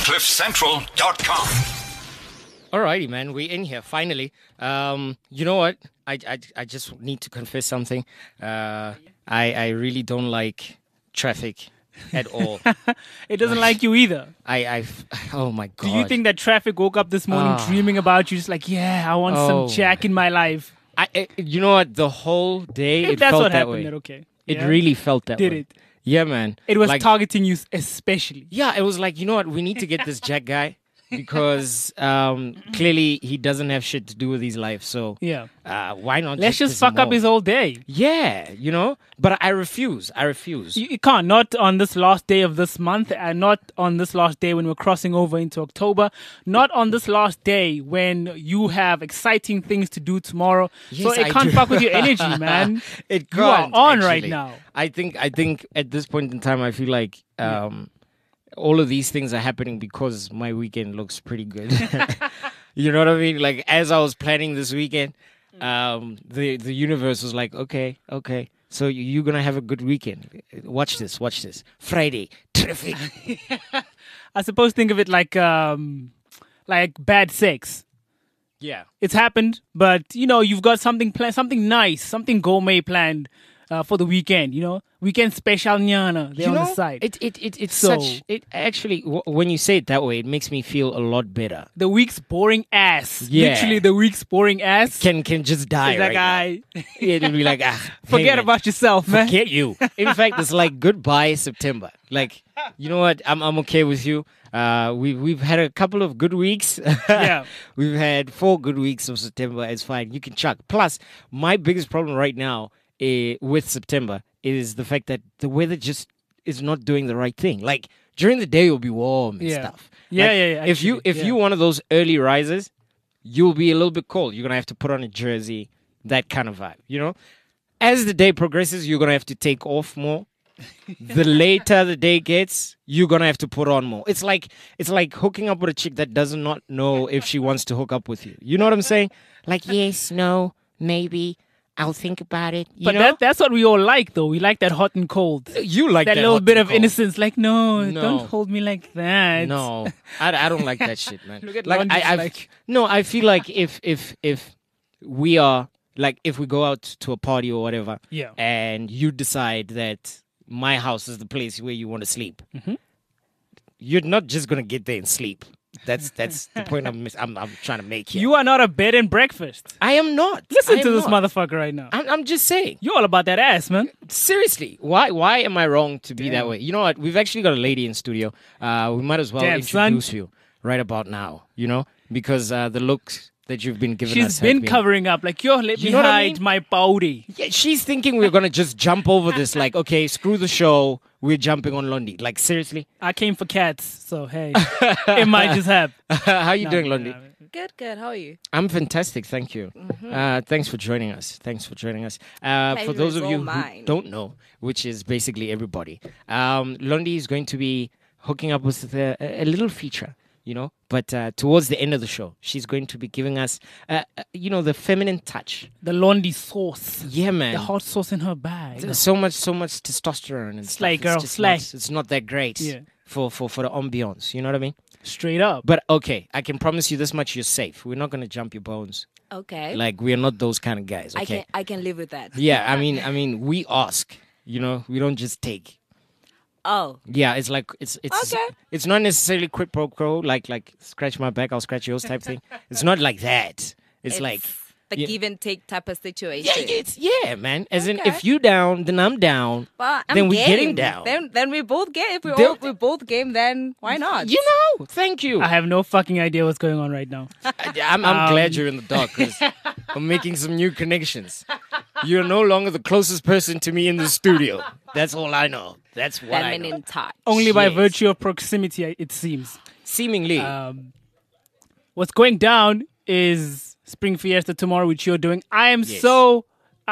CliffCentral.com. Alrighty, man. We're in here finally. You know what? I just need to confess something. I really don't like traffic at all. It doesn't like you either. Oh my god. Do you think that traffic woke up this morning dreaming about you? Just like, yeah, I want some Jack in my life. You know what? The whole day If it that's felt what that happened, way. then okay. It Yeah. really felt that Did way. it? Yeah, man. It was like, targeting you especially. Yeah, it was like, you know what? We need to get this Jack guy because clearly he doesn't have shit to do with his life. So Yeah. why not? Let's just piss fuck him up off? his whole day. Yeah, you know. But I refuse. You can't. Not on this last day of this month, and not on this last day when we're crossing over into October. Not on this last day when you have exciting things to do tomorrow. So Yes, it I can't do. fuck with your energy, man. It You are can't, on right actually. now. I think at this point in time, I feel like all of these things are happening because my weekend looks pretty good. You know what I mean? Like as I was planning this weekend, the universe was like, okay, so you're gonna have a good weekend. Watch this. Friday traffic. I suppose think of it like bad sex. Yeah. It's happened, but you've got something planned, something nice, something gourmet planned for the weekend. Weekend special nyana there on the side. It's So- such. It actually, when you say it that way, it makes me feel a lot better. The week's boring ass. Yeah. Literally, the week's boring ass. Can just die It's like, right now. It'll be like, forget hey, man, about yourself, man. Forget you. In fact, it's like goodbye September. Like, you know what? I'm okay with you. We've had a couple of good weeks. Yeah. We've had 4 good weeks of September. It's fine. You can chuck. Plus, my biggest problem right now with September is the fact that the weather just is not doing the right thing. Like during the day, it'll be warm and Yeah. stuff. Yeah, Like, yeah. If you're one of those early risers, you'll be a little bit cold. You're gonna have to put on a jersey, that kind of vibe. You know, as the day progresses, you're gonna have to take off more. The later the day gets, you're gonna have to put on more. It's like hooking up with a chick that does not know if she wants to hook up with you. You know what I'm saying? Like yes, no, maybe. I'll think about it. You But know? that's what we all like, though. We like that hot and cold. You like that little hot bit and of cold. innocence. Like, no, No. don't hold me like that. No, I don't like that shit, man. Look at like Londy's I like- no, I feel like if we are like if we go out to a party or whatever, Yeah. and you decide that my house is the place where you want to sleep, you're not just gonna get there and sleep. That's the point I'm trying to make here. You are not a bed and breakfast. I am not. Listen I to am this not. motherfucker right now. I'm just saying. You're all about that ass, man. Seriously, why am I wrong to be that way? You know what? We've actually got a lady in studio. We might as well Damn, introduce son. you right about now. You know, because the looks that you've been giving us. She's have been covering up. Like, yo, let me know what I hide mean? my body. Yeah, she's thinking we're gonna just jump over this. Like, okay, screw the show. We're jumping on Londi. Like, seriously, I came for cats, so hey, it might just happen. how you doing, Londi? Good. How are you? I'm fantastic, thank you. Thanks for joining us. For those of is you all who mine. don't know, which is basically everybody, Londi is going to be hooking up with a little feature, you know. But towards the end of the show, she's going to be giving us, the feminine touch. The Londi sauce. Yeah, man. The hot sauce in her bag. There's so much testosterone and Slay, stuff. girl, It's just slay. It's not that great Yeah. for the ambiance. You know what I mean? Straight up. But okay, I can promise you this much: you're safe. We're not gonna jump your bones. Okay. Like we're not those kind of guys. Okay. I can live with that. Yeah, I mean, we ask. You know, we don't just take. Oh. Yeah, it's like it's Okay. It's not necessarily quid pro quo, like scratch my back, I'll scratch yours type thing. It's not like that. It's like the yeah. give and take type of situation. Man. As in, Okay. if you down, then I'm down. Well, I'm Then we game. getting down. Then we both game. If we both game, then why not? You know, thank you. I have no fucking idea what's going on right now. I'm glad you're in the dark because I'm making some new connections. You're no longer the closest person to me in the studio. That's all I know. That's what I know. Feminine touch. Only by Yes. virtue of proximity, it seems. Seemingly. What's going down is Spring Fiesta tomorrow, which you're doing. I am Yes. so...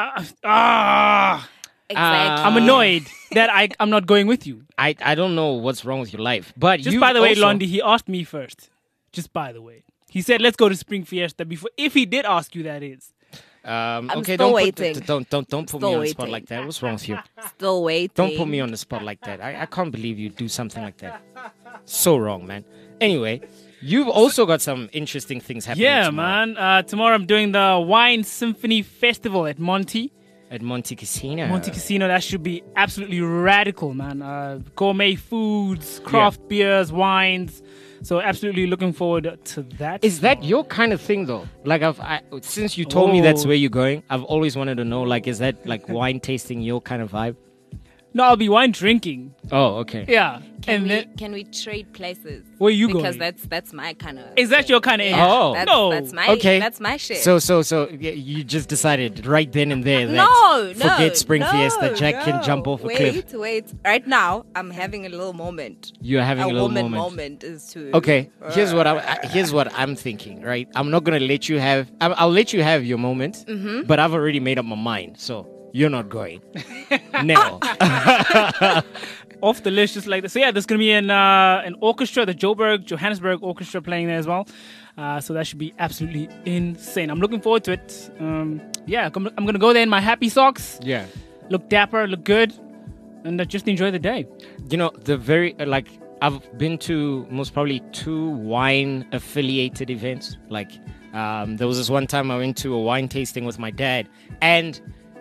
Exactly. I'm annoyed that I'm not going with you. I don't know what's wrong with your life. But Just you by the way, also, Londi, he asked me first. Just by the way. He said, let's go to Spring Fiesta before... If he did ask you, that is. okay, still don't waiting. don't put me Still on the spot waiting. like that. What's wrong with you? Still waiting. Don't put me on the spot like that. I can't believe you do something like that. So wrong, man. Anyway, you've also got some interesting things happening. Yeah, tomorrow man. Tomorrow I'm doing the Wine Symphony Festival at Monty. at Monte Casino. Monte Casino, that should be absolutely radical, man. Gourmet foods, craft beers, wines. So absolutely looking forward to that. Is that your kind of thing, though? Like, since you told me that's where you're going, I've always wanted to know. Like, is that like wine tasting your kind of vibe? No, I'll be wine drinking. Oh, okay. Yeah. Can we trade places? Where you because going? that's my kind of. Is that your kind of? Yeah, Oh. No. that's my Okay. That's my shit. So yeah, you just decided right then and there that no, forget Spring no, Fiesta. Jack no. can jump off a cliff. Wait. Right now, I'm having a little moment. You're having a little woman moment. is to. Okay, here's what I'm thinking. Right, I'm not gonna let you have. I'll let you have your moment, but I've already made up my mind. So you're not going. No. Off the list, just like this. So yeah, there's gonna be an orchestra, the Johannesburg Orchestra playing there as well. So that should be absolutely insane. I'm looking forward to it. Yeah, I'm gonna go there in my happy socks. Yeah. Look dapper, look good, and just enjoy the day. You know, I've been to most probably 2 wine affiliated events. Like, there was this one time I went to a wine tasting with my dad, and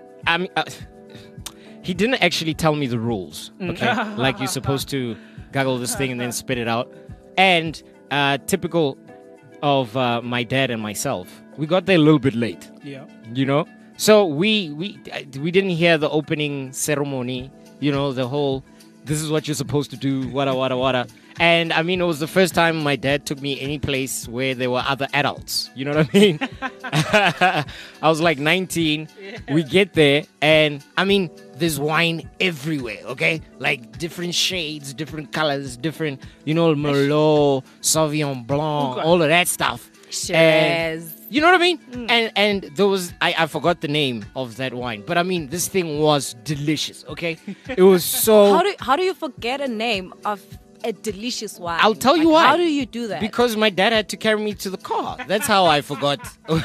he didn't actually tell me the rules. Okay, like you're supposed to guggle this thing and then spit it out. And typical of my dad and myself, we got there a little bit late. Yeah. You know, so we didn't hear the opening ceremony. You know, the whole this is what you're supposed to do. Wada. And I mean, it was the first time my dad took me any place where there were other adults. You know what I mean? I was like 19. Yeah. We get there, and I mean, there's wine everywhere, okay? Like different shades, different colors, different, Merlot, Sauvignon Blanc, all of that stuff. Shiraz. You know what I mean? And there was, I forgot the name of that wine, but I mean, this thing was delicious, okay? It was so... How do you forget a name of a delicious wine? I'll tell you why. How do you do that? Because my dad had to carry me to the car. That's how I forgot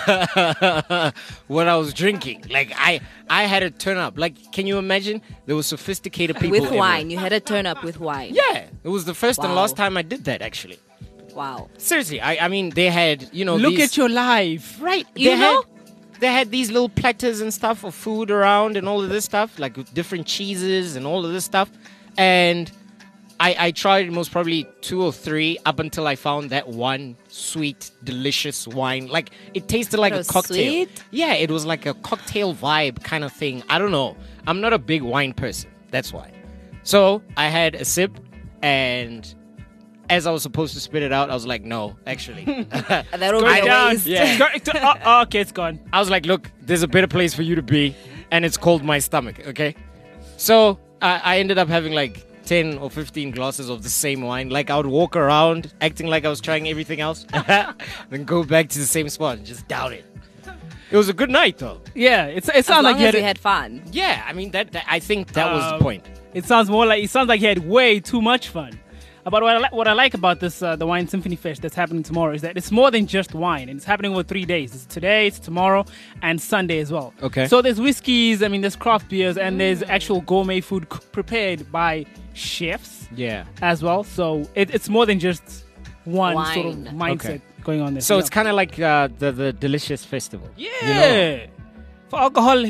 what I was drinking. Like, I had to turn up. Like, can you imagine? There were sophisticated people with everywhere. wine. You had to turn up with wine. Yeah. It was the first and Wow. last time I did that, actually. Wow. Seriously. I mean, they had, Look at your life. Right. You know? They had these little platters and stuff of food around and all of this stuff, like with different cheeses and all of this stuff. And I tried most probably 2 or 3 up until I found that one sweet, delicious wine. Like, it tasted like It a was cocktail. sweet? Yeah, it was like a cocktail vibe kind of thing. I don't know. I'm not a big wine person. That's why. So I had a sip, and as I was supposed to spit it out, I was like, no, actually. That'll be Going a down. waste. Yeah. Okay, it's gone. I was like, look, there's a better place for you to be, and it's called my stomach, okay? So I ended up having like 10 or 15 glasses of the same wine. Like, I would walk around acting like I was trying everything else, then go back to the same spot and just down it. It was a good night, though. Yeah, it As sounds long like you as had. you had fun. Yeah, I mean, that I think that was the point. It sounds like he had way too much fun. But what I like about this the Wine Symphony Fest that's happening tomorrow is that it's more than just wine, and it's happening over 3 days. It's today, it's tomorrow, and Sunday as well. Okay. So there's whiskeys, there's craft beers, and there's actual gourmet food prepared by chefs Yeah. as well. So it's more than just one sort of Wine. mindset Okay. going on there. So it's kind of like the Delicious Festival. yeah. For alcohol.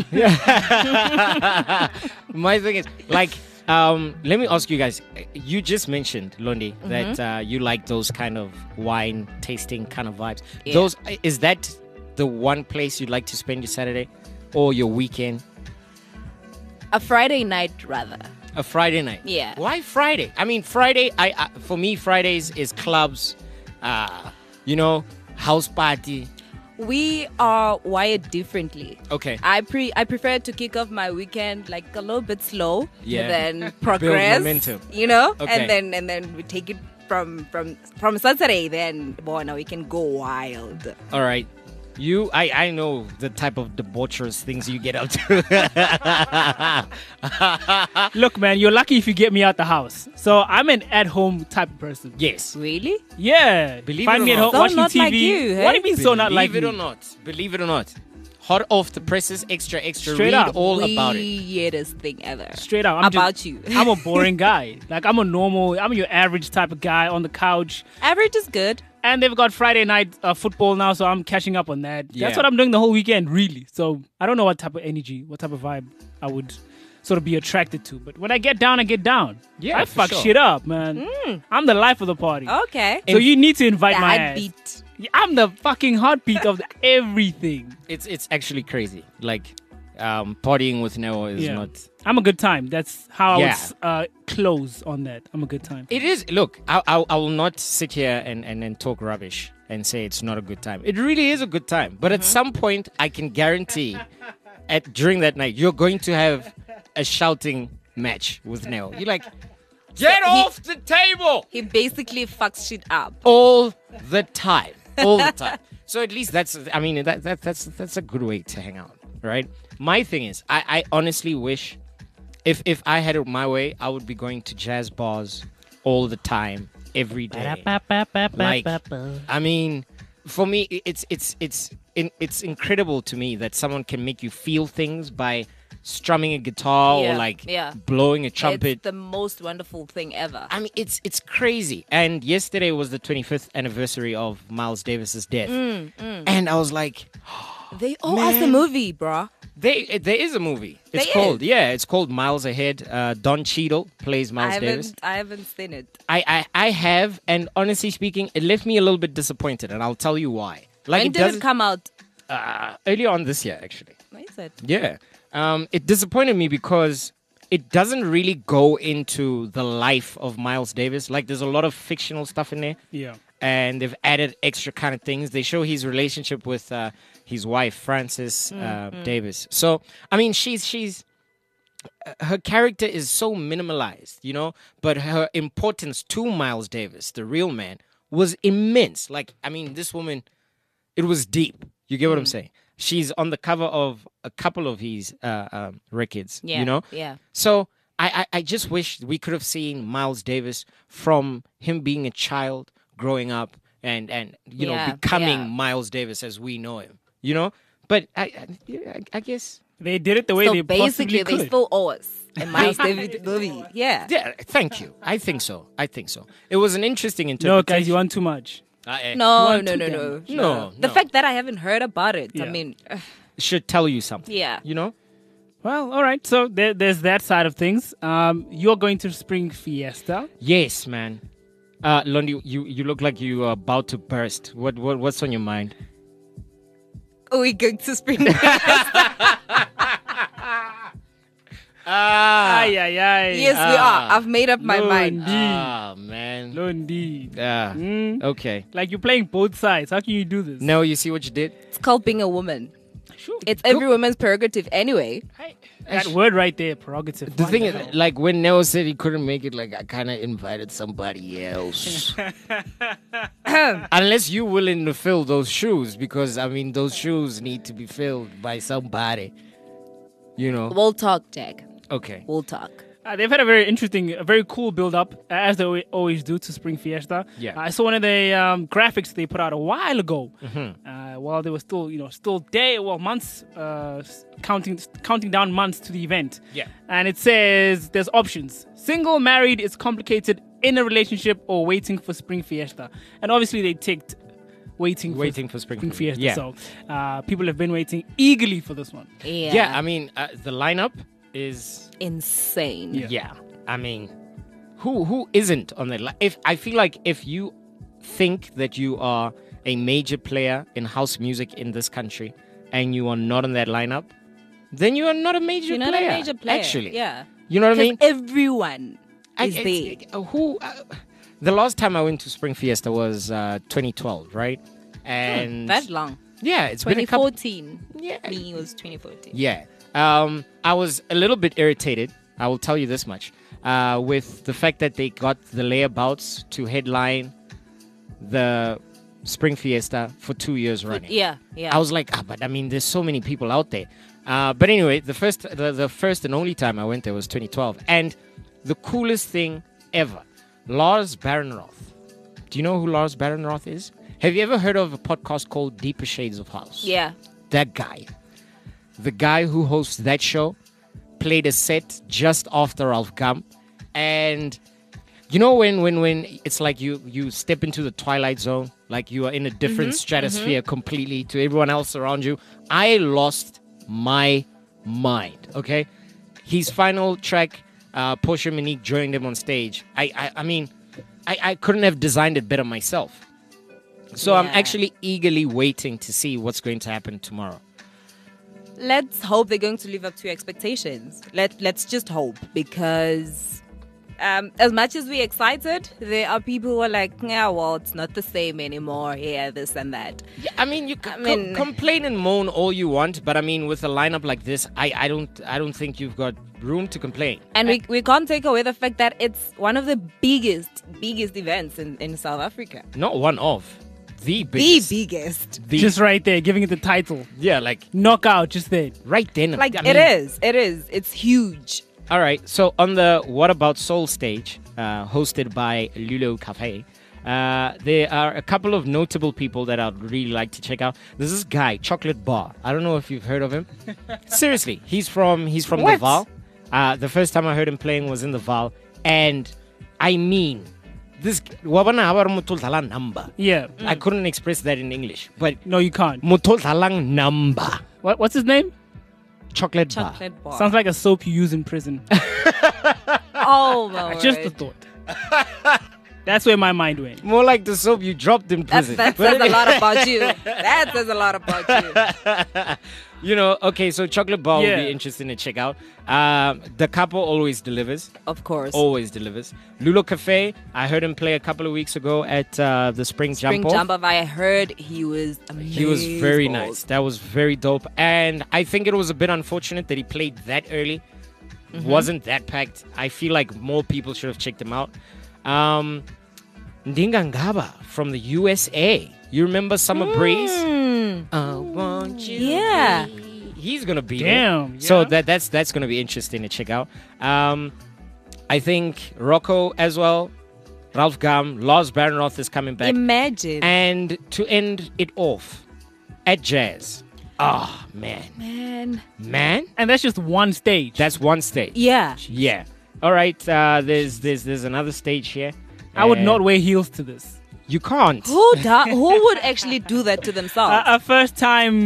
My thing is, like, let me ask you guys. You just mentioned, Londi, that you like those kind of wine tasting kind of vibes. Yeah. Is that the one place you'd like to spend your Saturday or your weekend? A Friday night, rather. A Friday night. Yeah. Why Friday? I mean, Friday. For me, Fridays is clubs. House party. We are wired differently. Okay. I prefer to kick off my weekend like a little bit slow, Yeah. and then progress. momentum. And Okay. then we take it from Saturday. Then, boy, now we can go wild. All right. I know the type of debaucherous things you get up to. Look, man, you're lucky if you get me out the house. So I'm an at-home type of person. Yes. Really? Yeah. Believe Find it me or at not. home So watching not TV. like you, hey? What do you mean so not like Believe it me? or not. Believe it or not. hot off the presses, extra. Straight Read up. all about it. Weirdest thing ever. Straight up. I'm About you. I'm a boring guy. Like, I'm your average type of guy on the couch. Average is good. And they've got Friday night football now, so I'm catching up on that. Yeah. That's what I'm doing the whole weekend, really. So I don't know what type of energy, what type of vibe I would sort of be attracted to. But when I get down, I get down. Yeah, I for fuck sure. shit up, man. I'm the life of the party. Okay. So you need to invite The my ass. heartbeat. I'm the fucking heartbeat of everything. It's actually crazy. Like, partying with Neo is Yeah. not. I'm a good time. That's how Yeah. I would close on that. I'm a good time. It is. Look, I will not sit here and talk rubbish and say it's not a good time. It really is a good time. But at some point, I can guarantee, during that night, you're going to have a shouting match with Neo. You're like, get off the table He basically fucks shit up. all the time, all the time. So at least that's a good way to hang out, right? My thing is, I honestly wish if I had it my way, I would be going to jazz bars all the time, every day. Like, I mean, for me, it's incredible to me that someone can make you feel things by strumming a guitar or like blowing a trumpet. It's the most wonderful thing ever. I mean, it's crazy. And yesterday was the 25th anniversary of Miles Davis's death, and I was like, They owe us a movie, bruh. there is a movie. It's There it's called Miles Ahead. Don Cheadle plays Miles Davis. I haven't seen it. I have, and honestly speaking, it left me a little bit disappointed, and I'll tell you why. Like, When did it come out? earlier on this year, actually. What is it? Yeah. It disappointed me because it doesn't really go into the life of Miles Davis. Like, there's a lot of fictional stuff in there. Yeah. And they've added extra kind of things. They show his relationship with his wife, Frances Davis. So, I mean, she's her character is so minimalized, you know, but her importance to Miles Davis, the real man, was immense. Like, I mean, this woman, it was deep. You get what I'm saying? She's on the cover of a couple of his records, Yeah. you know? Yeah. So I just wish we could have seen Miles Davis from him being a child, growing up, and you know, becoming Miles Davis as we know him, you know? But I guess... They did it the way So they basically, possibly could. they still owe us a Miles Davis movie. Yeah. Yeah, thank you. I think so. It was an interesting No, interpretation. guys, you want too much. No. want to them. No. The fact that I haven't heard about it, I Yeah. mean, should tell you something. yeah. You know? Well, all right. So there's that side of things. You're going to Spring Fiesta. Yes, man. Londi, you look like you are about to burst. What's on your mind? Are we going to Spring? Ay, ay, ay. Yes, we are. I've made up my mind. Indeed. Man. No, indeed. Yeah. Okay. Like, you're playing both sides. How can you do this? No, you see what you did? It's called being a woman. Sure. It's every woman's prerogative anyway. That word right there, prerogative. The What thing hell? is, like, when Neo said he couldn't make it, like, I kind of invited somebody else. Unless you're willing to fill those shoes, because, I mean, those shoes need to be filled by somebody. You know? We'll talk, Jack. Okay. We'll talk. They've had a very interesting, a very cool build up, as they always do to Spring Fiesta. Yeah. I saw one of the graphics they put out a while ago, while they were still, months, counting down months to the event. Yeah. And it says there's options: single, married, is complicated, in a relationship, or waiting for Spring Fiesta. And obviously they ticked waiting for Spring Fiesta. Yeah. So people have been waiting eagerly for this one. Yeah. Yeah, I mean, the lineup is... Insane. Yeah. I mean, who isn't on that? If I feel like if you think that you are a major player in house music in this country and you are not on that lineup, then you are not a major You're player. not a major player. Actually, Yeah. you know what I mean? Everyone is there. The last time I went to Spring Fiesta was 2012, right? And That long. yeah, it's been a couple. 2014. Yeah. Me was 2014. Yeah. I was a little bit irritated, I will tell you this much, with the fact that they got the layabouts to headline the Spring Fiesta for 2 years running. Yeah. I was like, but I mean, there's so many people out there. But anyway, the first and only time I went there was 2012. And the coolest thing ever, Lars Barenroth. Do you know who Lars Barenroth is? Have you ever heard of a podcast called Deeper Shades of House? Yeah. That guy. the guy who hosts that show played a set just after Ralph Gum. And you know when it's like you step into the twilight zone, like you are in a different stratosphere completely to everyone else around you. I lost my mind. Okay, his final track, Portia Monique joined him on stage. I mean, I couldn't have designed it better myself. So I'm Yeah. actually eagerly waiting to see what's going to happen tomorrow. Let's hope they're going to live up to your expectations. Let's just hope, because as much as we're excited, there are people who are like, yeah, well, it's not the same anymore. Yeah, this and that. Yeah, I mean, you can I mean- complain and moan all you want, but I mean, with a lineup like this, I don't think you've got room to complain. And we can't take away the fact that it's one of the biggest events in South Africa. Not one of the biggest. The biggest. The- Just right there, giving it the title. yeah, like Knockout, just there. right then. Like, I it mean, is. It is. It's huge. All right. So on the What About Soul stage, hosted by Lulo Cafe, there are a couple of notable people that I'd really like to check out. There's this guy, Chocolate Bar. I don't know if you've heard of him. Seriously, he's from the What? Val. The first time I heard him playing was in the Val, and I mean, this wabana habar mutol thalang number. Yeah. I couldn't express that in English, but No, you can't. mutol thalang number. What's his name? Chocolate Bar. Chocolate bar. Sounds like a soap you use in prison. Oh, my Just a word. thought. That's where my mind went. More like the soap you dropped in prison. That says a lot about you. That says a lot about you. You know, okay, so Chocolate Bar Yeah. will be interesting to check out. The couple always delivers. Of course. Always delivers. Lulo Cafe, I heard him play a couple of weeks ago at the Spring Spring Jump Off. Jump Off, I heard he was amazing. He was very nice. That was very dope. And I think it was a bit unfortunate that he played that early. Wasn't that packed. I feel like more people should have checked him out. Ndinga Ngaba from the USA. You remember Summer Breeze? I want you. Yeah. He's gonna be Damn, there. So yeah. that's gonna be interesting to check out. I think Rocco as well. Ralph Gum, Lars Barenroth is coming back. Imagine. And to end it off at Jazz. Oh man. Man. And that's just one stage. That's one stage. Yeah. Yeah. All right. There's another stage here. I would not wear heels to this. You can't. Who would actually do that to themselves? A first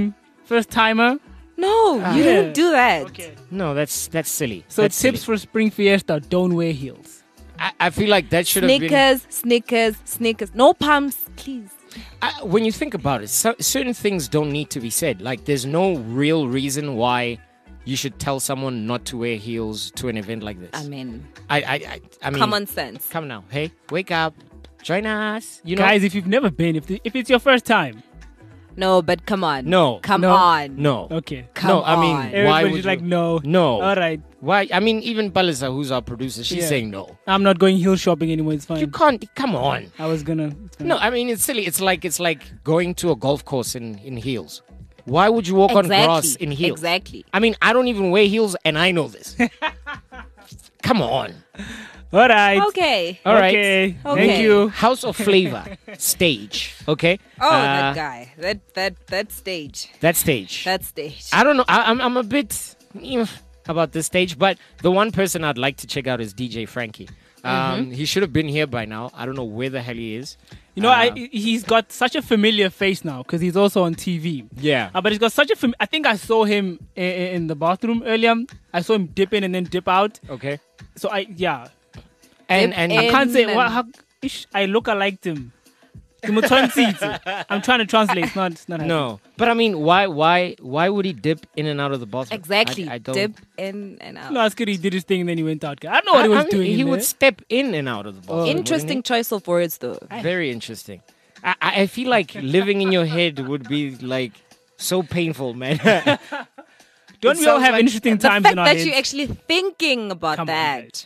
timer. No, you Yeah. don't do that. Okay. No, that's silly. So that's tips silly. for Spring Fiesta: don't wear heels. I feel like that should have been. Sneakers. No pumps, please. When you think about it, certain things don't need to be said. Like, there's no real reason why you should tell someone not to wear heels to an event like this. I mean, I mean, common sense. Come now, hey, wake up, join us. You know, Guys, if you've never been, if it's your first time, No, but come on. No. Come No. on. no, okay. Come no. I mean, on. why Everybody's would like, you? no. No. All right. Why? I mean, even Palisa, who's our producer, she's Yeah. saying no. I'm not going heel shopping anymore. It's fine. You can't. Come on. I was gonna. It's fine. No, I mean, it's silly. It's like going to a golf course in heels. Why would you walk on grass in heels? Exactly. I mean, I don't even wear heels, and I know this. Come on. All right. Okay. All right. Okay. Okay. Thank you. House of Flavor stage. Okay. Oh, that guy. That stage. That stage. That stage. I don't know. I'm a bit about this stage, but the one person I'd like to check out is DJ Frankie. He should have been here by now. I don't know where the hell he is. You know, he's got such a familiar face now because he's also on TV. Yeah. But he's got such a. I think I saw him in the bathroom earlier. I saw him dip in and then dip out. Okay. So And Dip and in. I can't say And- what. I look alike him. I'm trying to translate. It's not happening. no, but I mean, why would he dip in and out of the bathroom? Exactly. I don't. Dip in and out. No, it's good he did his thing and then he went out. I don't know what he was mean, doing. He in would there. step in and out of the bathroom. wouldn't Interesting choice of words, though. he? Very interesting. I feel like living in your head would be like so painful, man. Don't It we all sounds have like- interesting The times fact in our that heads? you're actually thinking about Come on, that.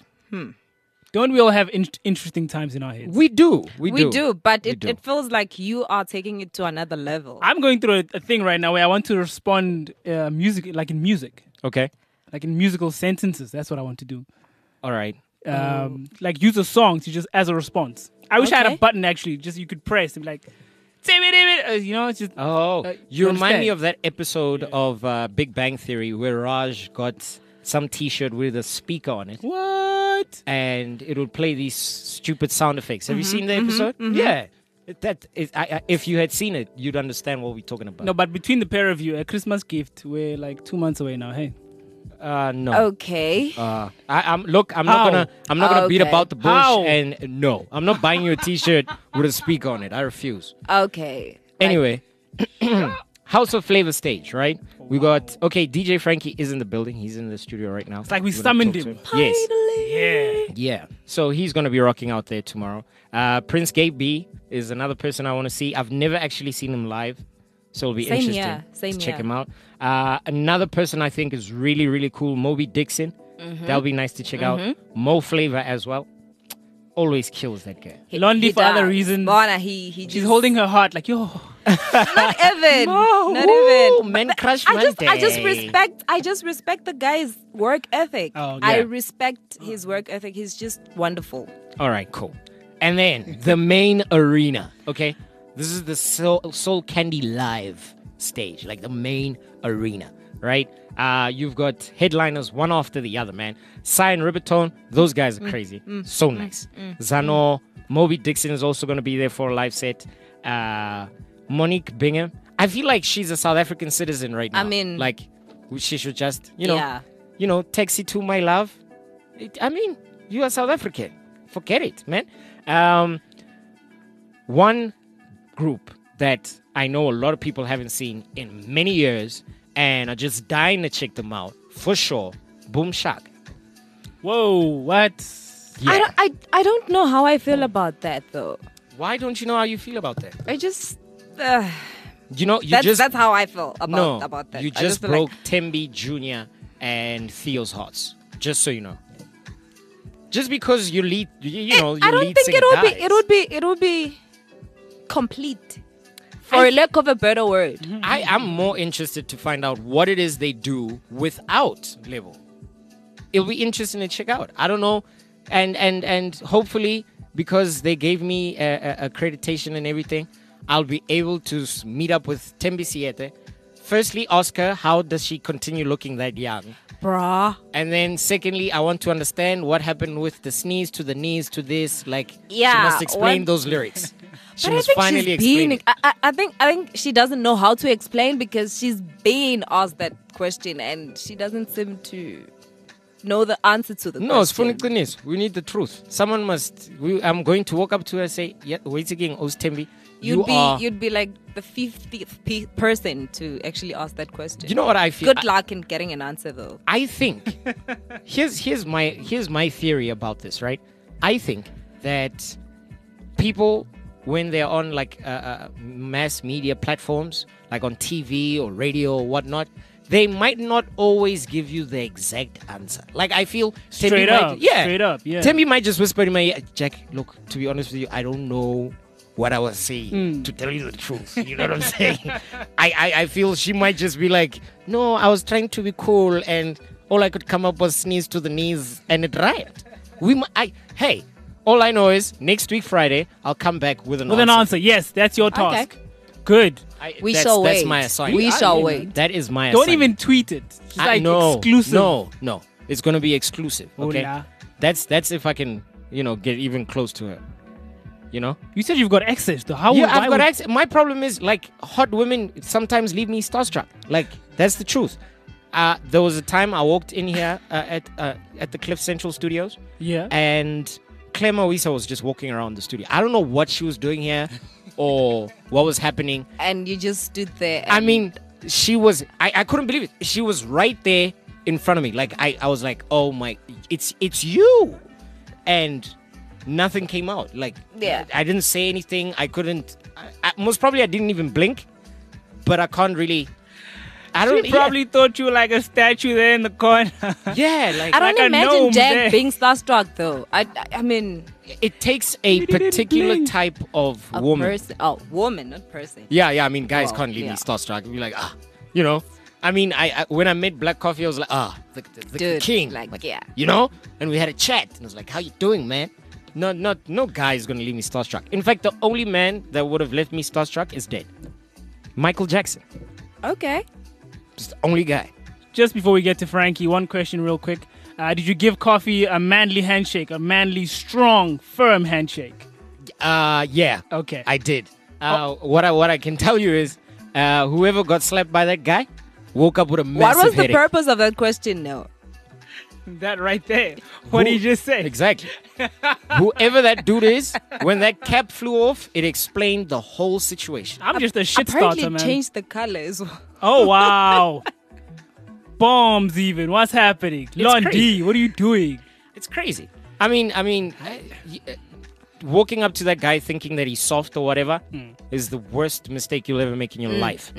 Don't we all have interesting times in our heads? we do. We do, but We it, do. it feels like you are taking it to another level. I'm going through a thing right now where I want to respond music, like in Okay. musical sentences. That's what I want to do. All right. Like use a song to just as a response. I wish I had a Okay. button actually, just you could press and be like, You know, it's just Oh, you you remind me understand? of that episode of Big Bang Theory where Raj got some T-shirt with a speaker on it, what? and it would play these stupid sound effects. Have you seen the episode? Yeah. That is, if you had seen it, you'd understand what we're talking about. No, but between the pair of you, a Christmas gift. We're like 2 months away now. Hey, No. Okay. I'm not How? gonna beat Okay. about the bush. How? And no, I'm not buying you a T-shirt with a speaker on it. I refuse. Okay. Anyway, House of Flavor stage, right? We got DJ Frankie is in the building. He's in the studio right now. It's like we summoned him. Yes. yeah. Yeah. So he's gonna be rocking out there tomorrow. Prince Gabe B is another person I want to see. I've never actually seen him live, so it'll be Same interesting here, same to check here. him out. Another person I think is really, really cool, Moby Dixon. That'll be nice to check out. Mo Flavor as well. Always kills that guy. Lonely for other reasons. Bona, he She's just, holding her heart like, yo. not even. No. Not Woo, even. men crush I just Monday. respect the guy's work ethic. Oh, I yeah. respect his work ethic. He's just wonderful. All right, cool. And then the main arena. Okay, this is the Soul Candy Live stage, like the main arena, right? You've got headliners one after the other, man. Cy and Ribbitone, those guys are crazy. So nice. Zano, Moby Dixon is also going to be there for a live set. Monique Bingham. I feel like she's a South African citizen right now. I mean- like she should just, Yeah. taxi to my love. You are South African. Forget it, man. One group that I know a lot of people haven't seen in many years and are just dying to check them out for sure. Boom Shaka. Whoa, what? Yeah. I don't know how I feel about that though. Why don't you know how you feel about that? I just That's that's how I feel about no. about that. You I just feel broke like, Tembi Jr. and Theo's hearts. Just so you know. Just because you lead, your I don't lead think singer dies. it would be complete. For a lack of a better word. I am more interested to find out what it is they do without Level. It'll be interesting to check out. I don't know, and hopefully because they gave me a accreditation and everything, I'll be able to meet up with Tembi Siete. Firstly, ask her how does she continue looking that young, Bruh. and then secondly, I want to understand what happened with the sneeze to the knees to this. Like, she Yeah, must explain what- those lyrics. She But I must think finally she's explain being, it. I think she doesn't know how to explain because she's being asked that question and she doesn't seem to know the answer to the No, it's funny question. goodness. We need the truth. Someone must. I'm going to walk up to her and say, "Yeah, wait again, Ostembi. You'd be like the 50th person to actually ask that question. You know what I feel? Good luck in getting an answer though. I think here's my theory about this. Right? I think that people, when they're on like mass media platforms, like on TV or radio or whatnot, they might not always give you the exact answer. Like I feel Straight up, straight up, yeah. Tembi might just whisper in my ear, Jack, look, to be honest with you, I don't know what I was saying, to tell you the truth. You know what I'm saying? I feel she might just be like, no, I was trying to be cool and all I could come up was sneeze to the knees and it rhymed. Hey, all I know is next week Friday, I'll come back with an With answer. an answer. Yes, that's your Okay. task. Good. We that's, shall that's wait. my assignment. We shall wait. That is my Don't assignment. even tweet it. It's like no, exclusive. No. It's going to be exclusive. Oh, Okay. nah. That's if I can, get even close to her. You know? You said you've got access though. How Yeah, would, why I've got would- access. My problem is like hot women sometimes leave me starstruck. Like that's the truth. There was a time I walked in here at the Cliff Central Studios, Yeah. and Claire Mawisa was just walking around the studio. I don't know what she was doing here, or what was happening. And you just stood there. I and- mean, she was. I couldn't believe it. She was right there in front of me. Like I was like, oh my, it's you, and nothing came out. Like Yeah. I didn't say anything. I couldn't. Most probably I didn't even blink, but I can't really. I don't She probably thought you were like a statue there in the corner. Yeah, like I don't like a imagine gnome Jack there. being starstruck though. I mean, it takes a You didn't particular blink. type of a woman. person. Oh, woman, not person. Yeah. I mean, guys Well, can't leave me yeah. starstruck. Be like, I mean, I when I met Black Coffee, I was like, the Dude, king, like, yeah. you know. And we had a chat, and I was like, "How you doing, man?" No guy is gonna leave me starstruck. In fact, the only man that would have left me starstruck is dead. Michael Jackson. Okay. Just the only guy. Just before we get to Frankie, one question real quick. Did you give Coffee a manly handshake, a manly, strong, firm handshake? Yeah. Okay. I did. What I can tell you is, whoever got slapped by that guy woke up with a massive What was the headache. purpose of that question now? That right there. What did you just say? Exactly. Whoever that dude is, when that cap flew off, it explained the whole situation. I'm just a shit Apparently starter, man. changed the colors. Oh, wow. Bombs even. What's happening? Lon crazy. D, what are you doing? It's crazy. I mean, walking up to that guy thinking that he's soft or whatever is the worst mistake you'll ever make in your life.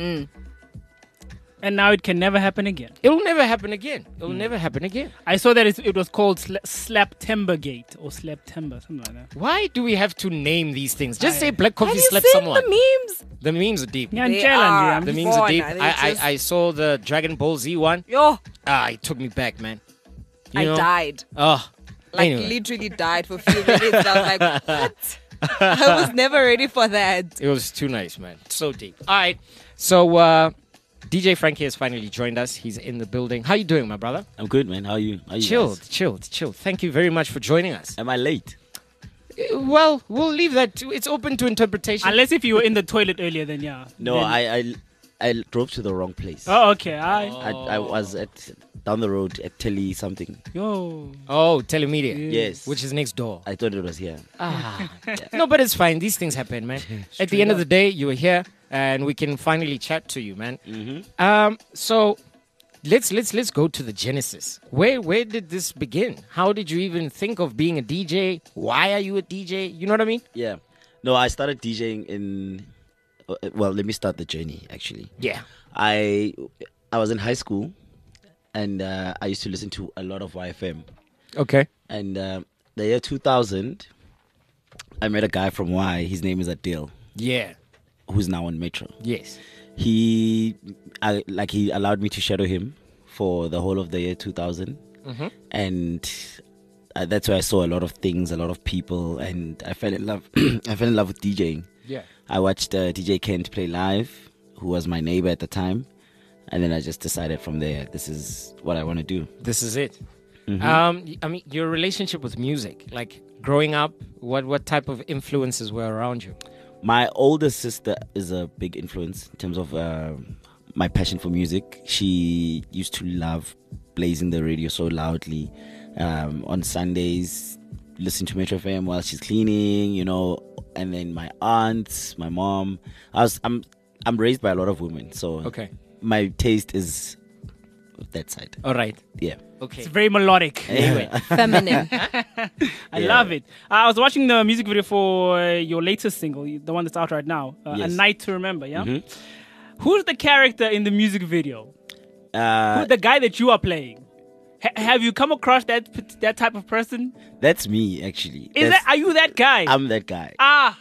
And now it can never happen again. It'll never happen again. It'll never happen again. I saw that it was called Slaptember Gate or Slaptember, something like that. Why do we have to name these things? Just say I- Black Have Coffee you slept seen someone. the memes? The memes are deep. Yeah, They challenge, are. I'm The just- memes are They deep. just- I saw the Dragon Ball Z one. Yo, It took me back, man. I died. Oh, Like anyway. literally died for a few minutes. I was like, what? I was never ready for that. It was too nice, man. So deep. All right. So, DJ Frankie has finally joined us. He's in the building. How you doing, my brother? I'm good, man. How are you? How are you Chilled, guys? chilled. Thank you very much for joining us. Am I late? Well, we'll leave that to, it's open to interpretation. Unless if you were in the toilet earlier, then yeah. No, Then- I drove to the wrong place. Oh, okay. I was at down the road at Telly something. Yo. Oh, telemedia. Yes. Which is next door. I thought it was here. No, but it's fine. These things happen, man. At the end of the day, you were here, and we can finally chat to you, man. So let's go to the genesis. Where did this begin? How did you even think of being a DJ? Why are you a DJ? You know what I mean? Yeah. No, I started DJing in. Well, let me start the journey. Actually, Yeah. I was in high school, and I used to listen to a lot of YFM. Okay. And the year 2000, I met a guy from Y. His name is Adil, Yeah. who's now on Metro. Yes. He allowed me to shadow him for the whole of the year 2000, and that's where I saw a lot of things, a lot of people, and I fell in love. I fell in love with DJing. Yeah. I watched DJ Kent play live, who was my neighbor at the time, and then I just decided from there, this is what I want to do. This is it. I mean, your relationship with music, like growing up, what type of influences were around you? My older sister is a big influence in terms of my passion for music. She used to love blazing the radio so loudly on Sundays, listen to Metro FM while she's cleaning, you know. And then my aunts, my mom. I'm raised by a lot of women, so Okay. my taste is that side. All right. Yeah. Okay. It's very melodic. Anyway. Feminine. I love it. I was watching the music video for your latest single, the one that's out right now, Yes. A Night to Remember, yeah? Who's the character in the music video? Who's the guy that you are playing? Have you come across that type of person? That's me, actually. Are you that guy? I'm that guy.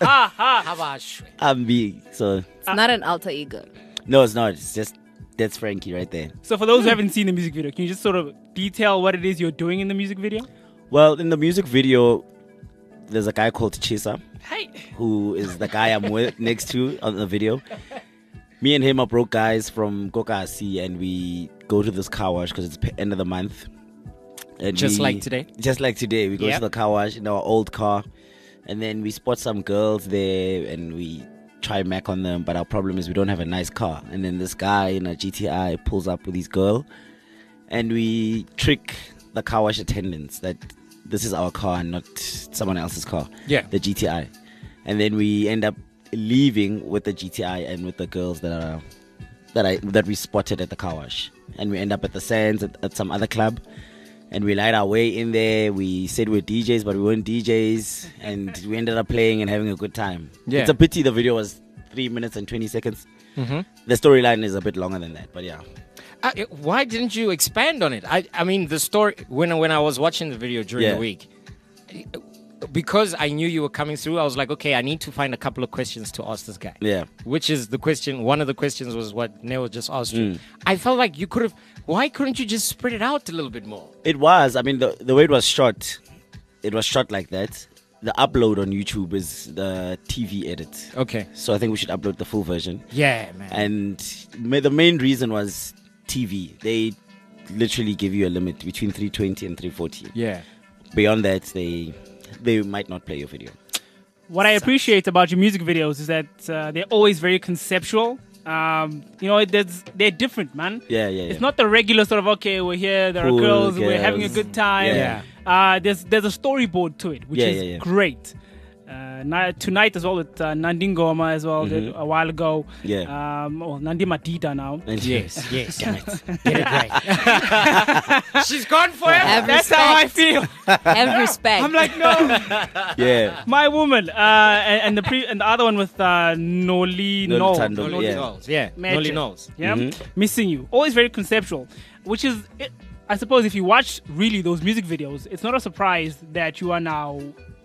Habash. I'm me. So It's not an alter ego. no, it's not. It's just that's Frankie right there. So for those who haven't seen the music video, can you just sort of detail what it is you're doing in the music video? Well, in the music video, there's a guy called Chisa, Hey. who is the guy I'm with next to on the video. Me and him are broke guys from Kokasi, and we go to this car wash because it's end of the month. And Just like today? Just like today. We go Yep. to the car wash in our old car, and then we spot some girls there, and we try Mac on them, but our problem is we don't have a nice car. And then this guy in a GTI pulls up with his girl, and we trick the car wash attendants that this is our car and not someone else's car. Yeah. The GTI. And then we end up leaving with the GTI and with the girls that we spotted at the car wash. And we end up at the Sands at some other club. And we light our way in there. We said we're DJs, but we weren't DJs. And we ended up playing and having a good time. Yeah. It's a pity the video was 3 minutes and 20 seconds. The storyline is a bit longer than that, but yeah. Why didn't you expand on it? I mean, the story, when I was watching the video during Yeah. the week, because I knew you were coming through, I was like, okay, I need to find a couple of questions to ask this guy. Yeah. Which is the question, one of the questions was what Neo just asked you. I felt like you could have, why couldn't you just spread it out a little bit more? It was. I mean, the way it was shot like that. the upload on YouTube is the TV edit. Okay. So I think we should upload the full version. Yeah, man. And the main reason was TV. They literally give you a limit between 320 and 340. Yeah. Beyond that, they might not play your video. What I appreciate about your music videos is that they're always very conceptual. They're different, man. Yeah. It's not the regular sort of, okay, we're here, there Cool are girls, we're girls. having a good time. Yeah. There's a storyboard to it, which is great. Tonight as well with Nandingoma as well, did a while ago. Yeah. Nandi Matita now. Yes, damn it. Get it right. She's gone forever. Have That's how I respect. feel. Have respect. I'm like, no, Yeah. my woman. And the other one with Noli No. Thando, Noli yeah. Knowles. Yeah. Magic. Noli Knowles. Yeah, Missing You. Always very conceptual, which is, I suppose, if you watch really those music videos, it's not a surprise that you are now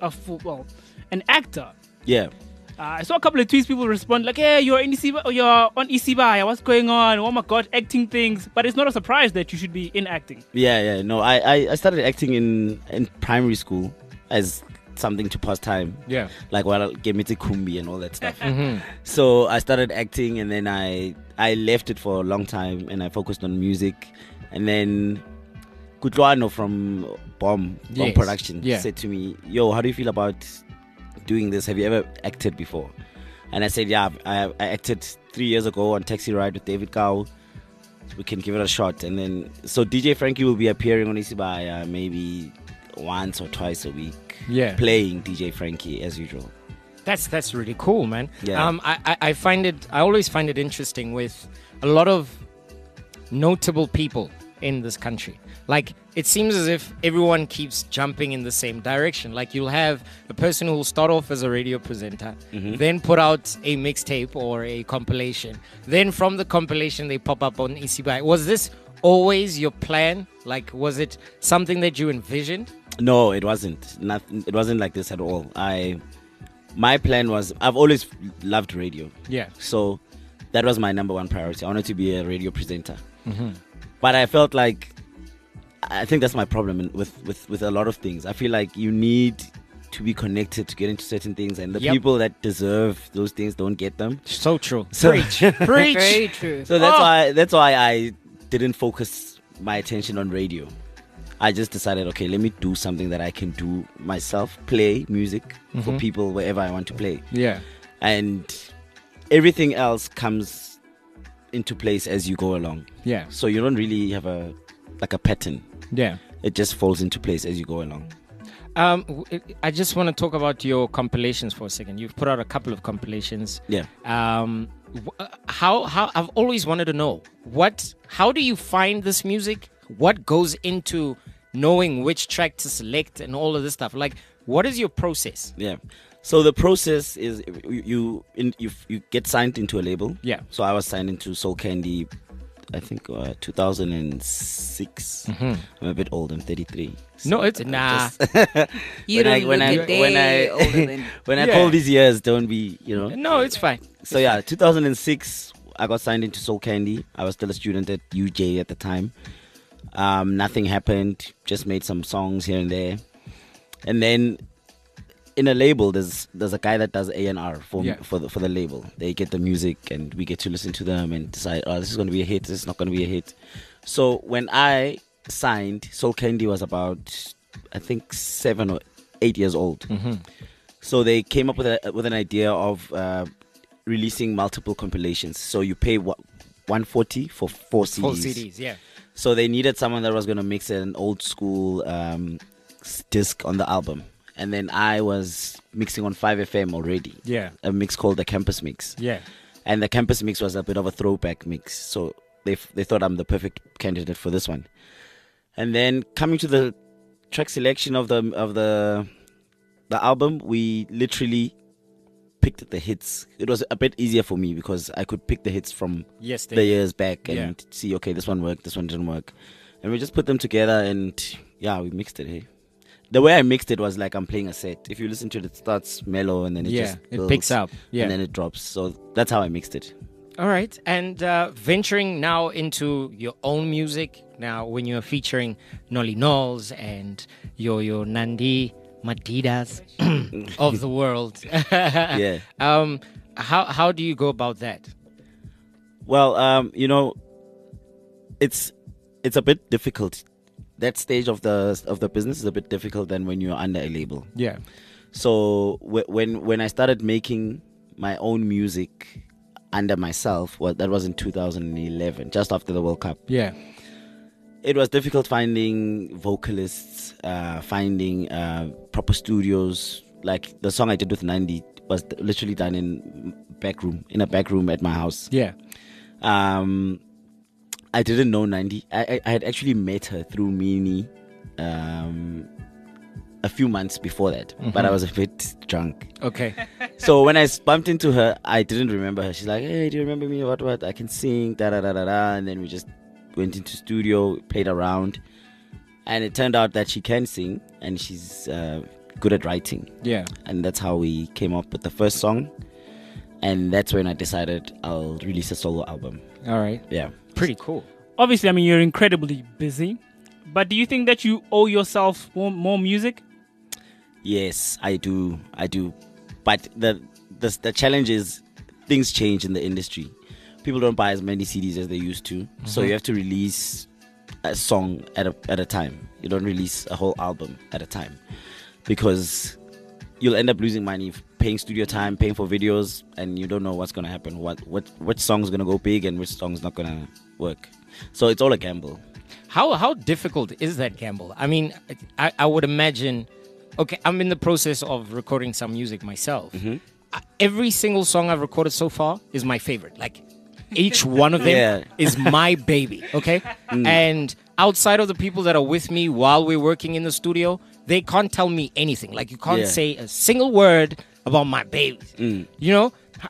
an actor. Yeah. I saw a couple of tweets. People respond like, "Hey, you're in Isiba, or you're on Isiba. What's going on? Oh my God, acting things." But it's not a surprise that you should be in acting. Yeah. No, I started acting in primary school as something to pass time. Yeah. Like while Gemete Kumbi and all that stuff. So I started acting, and then I left it for a long time, and I focused on music. And then Kutlwano from Bomb Yes. Production Yeah. said to me, "Yo, how do you feel about doing this? Have you ever acted before?" And I said, "Yeah, I acted 3 years ago on Taxi Ride with David Kau. We can give it a shot." And then, so DJ Frankie will be appearing on Isibaya maybe once or twice a week. Yeah. Playing DJ Frankie as usual. That's really cool, man. Yeah. I always find it interesting with a lot of notable people in this country. Like, it seems as if everyone keeps jumping in the same direction. Like, you'll have a person who will start off as a radio presenter, then put out a mixtape or a compilation. Then from the compilation, they pop up on Isibai. Was this always your plan? Like, was it something that you envisioned? No, it wasn't. It wasn't like this at all. My plan was, I've always loved radio. Yeah. So that was my number one priority. I wanted to be a radio presenter. But I felt like, I think that's my problem with a lot of things. I feel like you need to be connected to get into certain things, and the Yep. people that deserve those things don't get them. So true. So- Preach. Preach. Very true. So that's why I didn't focus my attention on radio. I just decided, okay, let me do something that I can do myself, play music for people wherever I want to play. Yeah. And everything else comes into place as you go along. Yeah. So you don't really have a pattern. Yeah. It just falls into place as you go along. I just want to talk about your compilations for a second. You've put out a couple of compilations. Yeah. How I've always wanted to know how do you find this music? What goes into knowing which track to select and all of this stuff? Like, what is your process? Yeah. So the process is you get signed into a label. Yeah. So I was signed into Soul Candy, I think 2006. I'm a bit old. I'm 33. No, it's nah. You don't look a day older than when I Yeah. call these years, don't be, No, it's fine. So yeah, 2006, I got signed into Soul Candy. I was still a student at UJ at the time. Nothing happened. Just made some songs here and there, and then in a label, there's a guy that does A&R for the label. They get the music, and we get to listen to them and decide, oh, this is going to be a hit. This is not going to be a hit. So when I signed, Soul Candy was about, I think, 7 or 8 years old. So they came up with an idea of releasing multiple compilations. So you pay $140 for 4 CDs. 4 CDs, yeah. So they needed someone that was going to mix an old school disc on the album. And then I was mixing on 5FM already. Yeah. A mix called the Campus Mix. Yeah. And the Campus Mix was a bit of a throwback mix. So they thought I'm the perfect candidate for this one. And then coming to the track selection of the album, we literally picked the hits. It was a bit easier for me because I could pick the hits from the years back and see, okay, this one worked, this one didn't work. And we just put them together and yeah, we mixed it. Hey, the way I mixed it was like I'm playing a set. If you listen to it, it starts mellow and then it just builds, picks up. Yeah. And then it drops. So that's how I mixed it. All right. And venturing now into your own music, now when you're featuring Noli Knowles and your Nandi Madidas of the world. Yeah. How do you go about that? Well, it's a bit difficult. That stage of the business is a bit difficult than when you're under a label. Yeah. So when I started making my own music under myself, that was in 2011, just after the World Cup. Yeah. It was difficult finding vocalists, finding proper studios. Like the song I did with Nandi was literally done in a back room at my house. Yeah. I didn't know Nandi. I had actually met her through Mini a few months before that, but I was a bit drunk. Okay. So when I bumped into her, I didn't remember her. She's like, "Hey, do you remember me? What? I can sing, da da da da da." And then we just went into studio, played around, and it turned out that she can sing and she's good at writing. Yeah. And that's how we came up with the first song. And that's when I decided I'll release a solo album. All right. Yeah. Pretty cool. Obviously, I mean, you're incredibly busy, but do you think that you owe yourself more music? Yes, I do. But the challenge is things change in the industry. People don't buy as many CDs as they used to. So you have to release a song at a time. You don't release a whole album at a time, because you'll end up losing money paying studio time, paying for videos, and you don't know what's going to happen. Which song's going to go big and which song's not going to work. So it's all a gamble. How difficult is that gamble? I mean, I would imagine. Okay, I'm in the process of recording some music myself. Every single song I've recorded so far is my favorite. Like, each one of them is my baby, okay? And outside of the people that are with me while we're working in the studio, they can't tell me anything. Like, you can't say a single word about my babies. You know?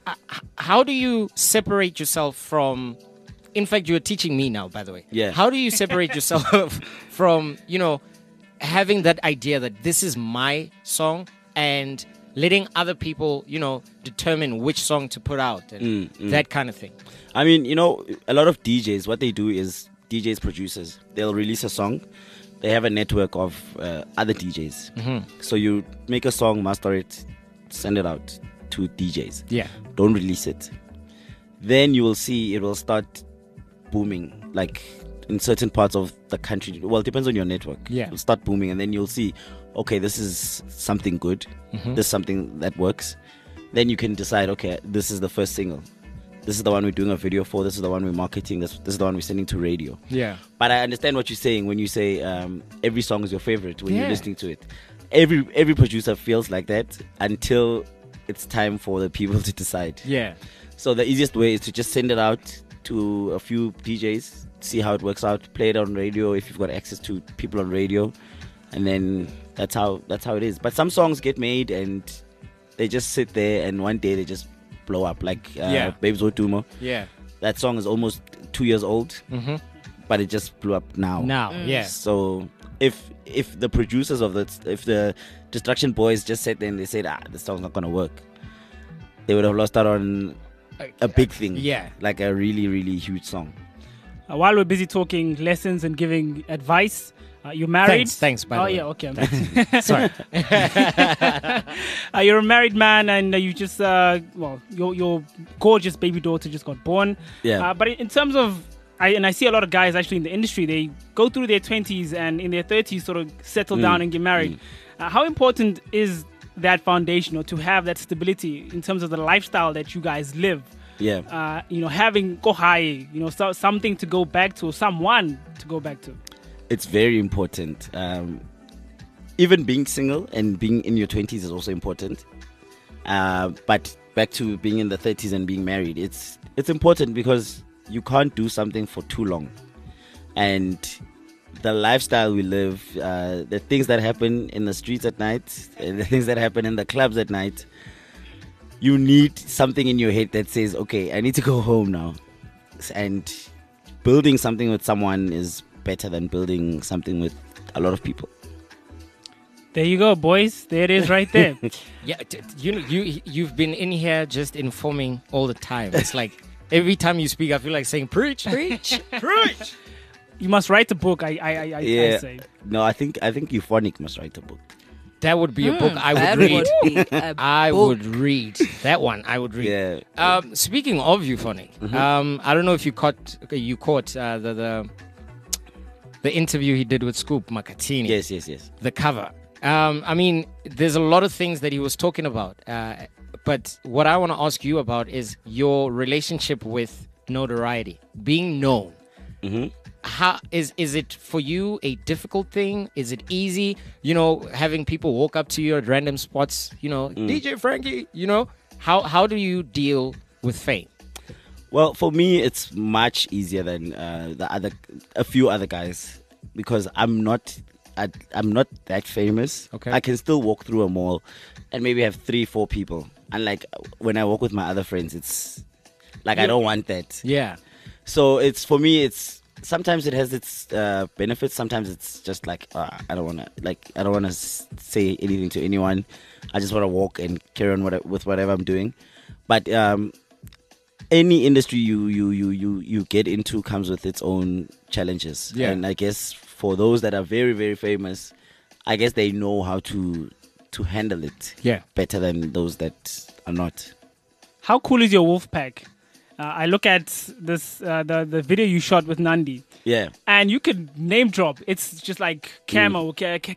How do you separate yourself from... In fact, you're teaching me now, by the way. Yeah. How do you separate yourself from, having that idea that this is my song and letting other people, determine which song to put out and that kind of thing? I mean, a lot of DJs, what they do is DJs, producers, they'll release a song. They have a network of other DJs. So you make a song, master it, send it out to DJs. Yeah. Don't release it. Then you will see it will start booming, like in certain parts of the country. Well, it depends on your network. Yeah. It'll start booming, and then you'll see, okay, this is something good. This is something that works. Then you can decide, okay, this is the first single. This is the one we're doing a video for. This is the one we're marketing. This is the one we're sending to radio. Yeah. But I understand what you're saying when you say every song is your favorite when you're listening to it. Every producer feels like that until it's time for the people to decide. Yeah. So the easiest way is to just send it out to a few DJs, see how it works out, play it on radio if you've got access to people on radio, and then that's how it is. But some songs get made and they just sit there, and one day they just blow up, like Babes Otumo. Yeah. That song is almost 2 years old, but it just blew up now. Yeah. So if the producers of if the Distraction Boys just sat there and they said, this song's not gonna work, they would have lost out on a big thing. Yeah. Like a really, really huge song. While we're busy talking lessons and giving advice, you're married. Thanks, by the way. Oh, yeah, okay. Sorry. You're a married man, and you just, your gorgeous baby daughter just got born. Yeah. But in terms of, I see a lot of guys actually in the industry, they go through their 20s and in their 30s sort of settle down and get married. How important is that foundation, or to have that stability in terms of the lifestyle that you guys live? Yeah. Having kohai, something to go back to, someone to go back to. It's very important. Even being single and being in your 20s is also important. But back to being in the 30s and being married, it's important because you can't do something for too long. And the lifestyle we live, the things that happen in the streets at night, and the things that happen in the clubs at night, you need something in your head that says, okay, I need to go home now. And building something with someone is better than building something with a lot of people. There you go, boys. There it is right there. Yeah, you've been in here just informing all the time. It's like every time you speak, I feel like saying, preach, preach, preach. You must write a book, I say. No, I think Euphonic must write a book. That would be a book I would That read. would be a I book. would read that one. I would read. Yeah. Speaking of Euphonic, I don't know if you caught the interview he did with Scoop Makatini. Yes. The cover. I mean, there's a lot of things that he was talking about. But what I want to ask you about is your relationship with notoriety, being known. How is it for you a difficult thing? Is it easy? You know, having people walk up to you at random spots. You know, DJ Frankie. You know, how do you deal with fame? Well, for me, it's much easier than a few other guys because I'm not that famous. Okay. I can still walk through a mall and maybe have 3-4 people. And like when I walk with my other friends, it's like I don't want that. Yeah. So it's for me. It's sometimes it has its benefits. Sometimes it's just like I don't want to say anything to anyone. I just want to walk and carry on with whatever I'm doing. But any industry you get into comes with its own challenges. Yeah. And I guess for those that are very, very famous, I guess they know how to handle it better than those that are not. How cool is your wolf pack? I look at this the video you shot with Nandi. Yeah. And you could name drop. It's just like cameo.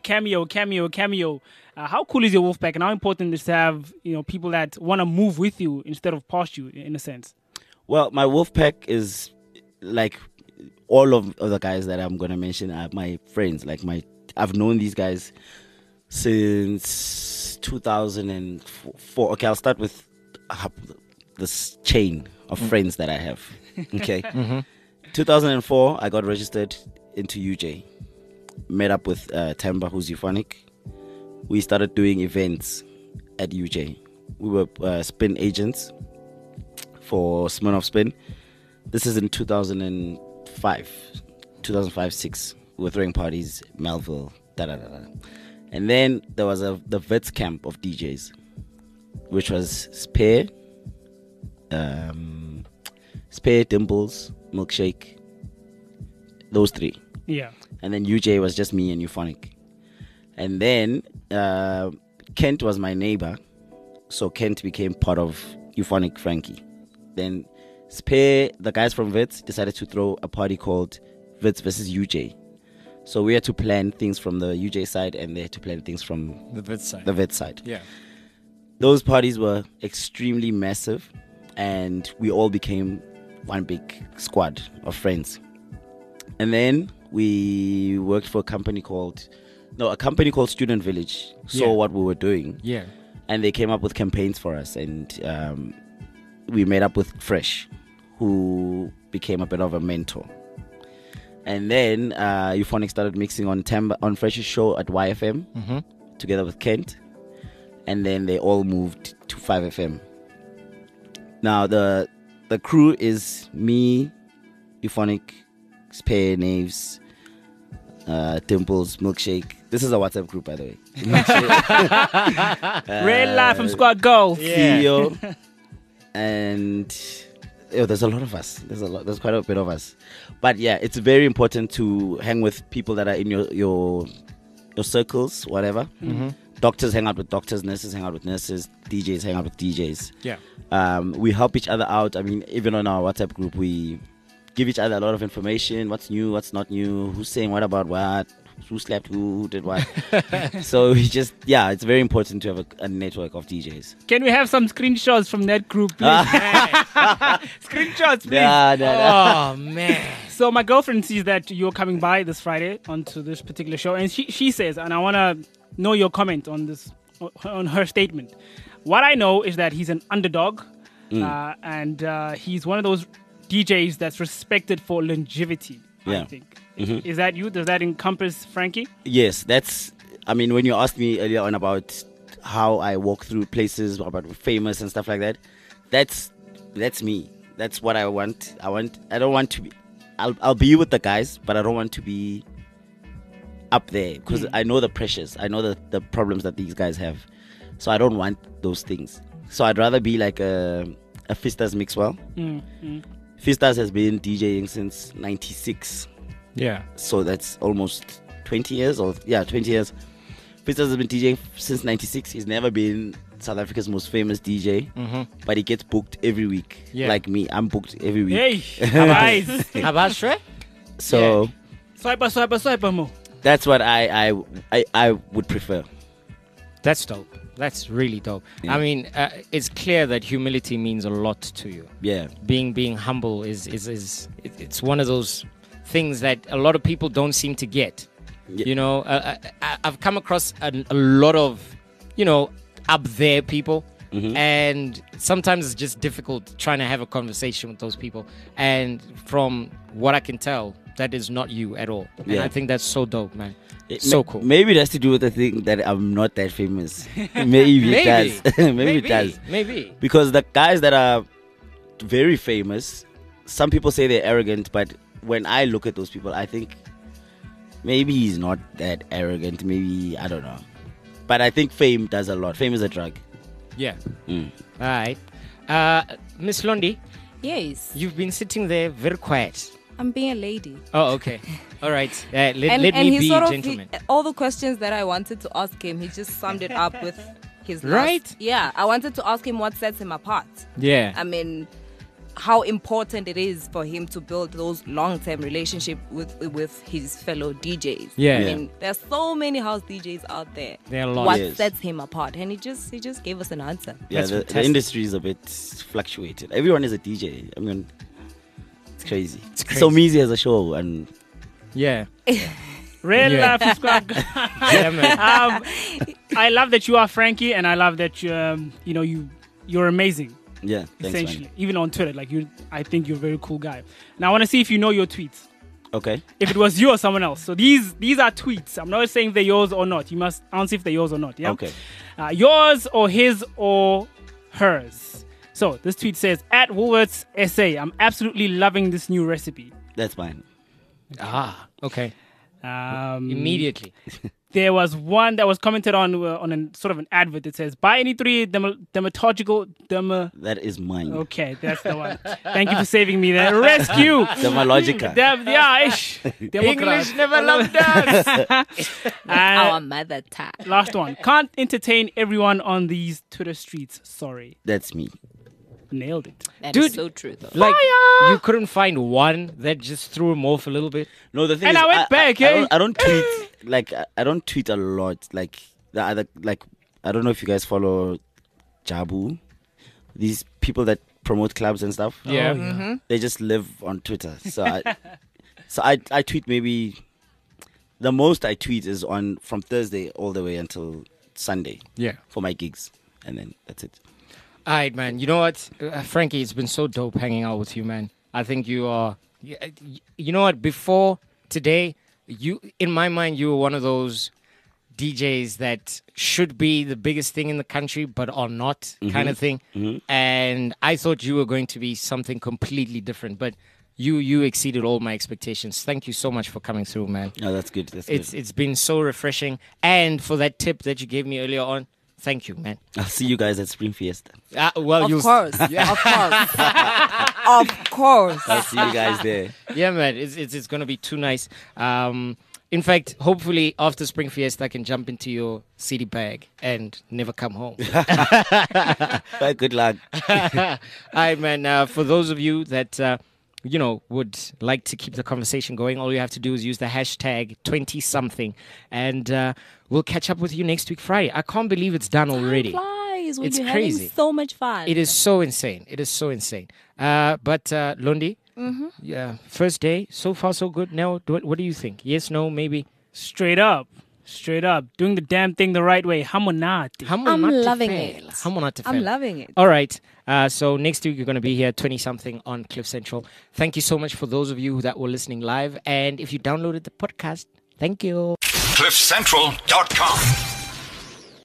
How cool is your wolf pack, and how important is to have people that want to move with you instead of past you, in a sense? Well, my wolf pack is like all of the guys that I'm gonna mention are my friends. Like I've known these guys since 2004. Okay, I'll start with this chain of friends that I have. Okay. 2004, I got registered into UJ. Met up with Temba, who's euphonic. We started doing events at UJ. We were spin agents for Smirnoff Spin. This is in 2005-6. We were throwing parties, Melville, And then there was the Vets camp of DJs, which was Spare, Dimples, Milkshake, those three. Yeah. And then UJ was just me and Euphonic. And then Kent was my neighbor, so Kent became part of Euphonic Frankie. Then Spare, the guys from Vets, decided to throw a party called Vets versus UJ. So we had to plan things from the UJ side, and they had to plan things from The Vets side. the Vets side. Yeah. Those parties were extremely massive, and we all became one big squad of friends. And then we worked for a company called Student Village. Saw what we were doing, Yeah. and they came up with campaigns for us, and we made up with Fresh, who became a bit of a mentor. And then Euphonic started mixing on Fresh's show at YFM together with Kent, and then they all moved to 5FM. Now the crew is me, Euphonic, Spare, Naves, Dimples, Milkshake. This is a WhatsApp group, by the way. Real life from Squad Go. Theo, and there's a lot of us. There's quite a bit of us. But yeah, it's very important to hang with people that are in your circles, whatever. Doctors hang out with doctors, nurses hang out with nurses, DJs hang out with DJs. Yeah. We help each other out. I mean, even on our WhatsApp group, we give each other a lot of information. What's new, what's not new, who's saying what about what, who slept who did what. So we just, it's very important to have a network of DJs. Can we have some screenshots from that group, please? Screenshots, please. Oh, man. So my girlfriend sees that you're coming by this Friday onto this particular show, and she says, and I want to know your comment on this, on her statement. What I know is that he's an underdog, and he's one of those DJs that's respected for longevity, I think. Is that you? Does that encompass Frankie? Yes, when you asked me earlier on about how I walk through places, about famous and stuff like that, that's me. That's what I want. I don't want to be, I'll be with the guys, but I don't want to be up there because I know the pressures. I know the problems that these guys have. So I don't want those things. So I'd rather be like a Fistas Mixwell. Fistas has been DJing since 96. Yeah. So that's almost 20 years. 20 years. Fistas Pistas has been DJing since '96. He's never been South Africa's most famous DJ, but he gets booked every week. Yeah. Like me, I'm booked every week. Hey, guys. Abashre? So Swiper, mo. that's what I would prefer. That's dope. That's really dope. Yeah. I mean, it's clear that humility means a lot to you. Yeah. Being humble is it's one of those things that a lot of people don't seem to get. Yeah. You know, I've come across a lot of, up there people. And sometimes it's just difficult trying to have a conversation with those people. And from what I can tell, that is not you at all. And Yeah. I think that's so dope, man. So cool. Maybe it has to do with the thing that I'm not that famous. Maybe it does. Maybe it does. Maybe. Because the guys that are very famous, some people say they're arrogant, but when I look at those people, I think maybe he's not that arrogant. Maybe, I don't know. But I think fame does a lot. Fame is a drug. Yeah. Mm. All right. Miss Londi, Yes, you've been sitting there very quiet. I'm being a lady. Oh, okay. All right. Let And me he be sort a of gentleman. all the questions that I wanted to ask him, he just summed it up with his last- Right? Yeah, I wanted to ask him what sets him apart. Yeah. I mean, how important it is for him to build those long-term relationship with his fellow DJs. Yeah. I Yeah. mean, there's so many house DJs out there. There are a lot. What Yes. sets him apart? And he just gave us an answer. Yeah, That's the fantastic. industry is a bit fluctuated. Everyone is a DJ. I mean, it's crazy. It's crazy. So Meezy has a show, and Yeah. Real Yeah. life is quite good. Yeah, man. I love that you are Frankie, and I love that you're amazing. yeah, thanks, Essentially, man. even on Twitter, I think you're a very cool guy. Now I want to see if you know your tweets. Okay. If it was you or someone else. So these are tweets. I'm not saying if they're yours or not. You must answer if they're yours or not. Yeah. Okay. Yours or his or hers. So this tweet says, at Woolworths SA, I'm absolutely loving this new recipe. That's mine. Okay. Immediately. Immediately. There was one that was commented on a sort of an advert that says, buy any three dermatological. That is mine. Okay, that's the one. Thank you for saving me there. Rescue. Dermalogica. English never loved us. Our mother tongue. Last one. Can't entertain everyone on these Twitter streets. Sorry. That's me. Nailed it. That Dude. is so true, though. Like, you couldn't find one that just threw him off a little bit. No, the thing And is, I went back, I don't tweet like I don't tweet a lot. Like the other, like I don't know if you guys follow Jabu, these people that promote clubs and stuff. Yeah. They just live on Twitter. So I tweet maybe the most I tweet is on from Thursday all the way until Sunday Yeah. for my gigs, and then that's it. All right, man. You know what, Frankie? It's been so dope hanging out with you, man. I think you are. You know what? Before today, in my mind, you were one of those DJs that should be the biggest thing in the country, but are not, kind of thing. And I thought you were going to be something completely different, but you exceeded all my expectations. Thank you so much for coming through, man. No, that's good. That's good. It's been so refreshing, and for that tip that you gave me earlier on. Thank you, man. I'll see you guys at Spring Fiesta. Of course. Of course. Of course. I'll see you guys there. Yeah, man, it's gonna be too nice. In fact, hopefully after Spring Fiesta, I can jump into your CD bag and never come home. But good luck. All right, man. For those of you that would like to keep the conversation going, all you have to do is use the hashtag 20something, and we'll catch up with you next week Friday. I can't believe it's done already. Flies. We'll It's be crazy. having so much fun. It is so insane. It is so insane. But Londi, yeah, first day, so far so good. Now, what do you think? Yes, no, maybe? Straight up. Doing the damn thing the right way. Hamonati. I'm loving it. I'm loving it. All right. So next week, you're going to be here 20something on Cliff Central. Thank you so much for those of you that were listening live. And if you downloaded the podcast, thank you. CliffCentral.com.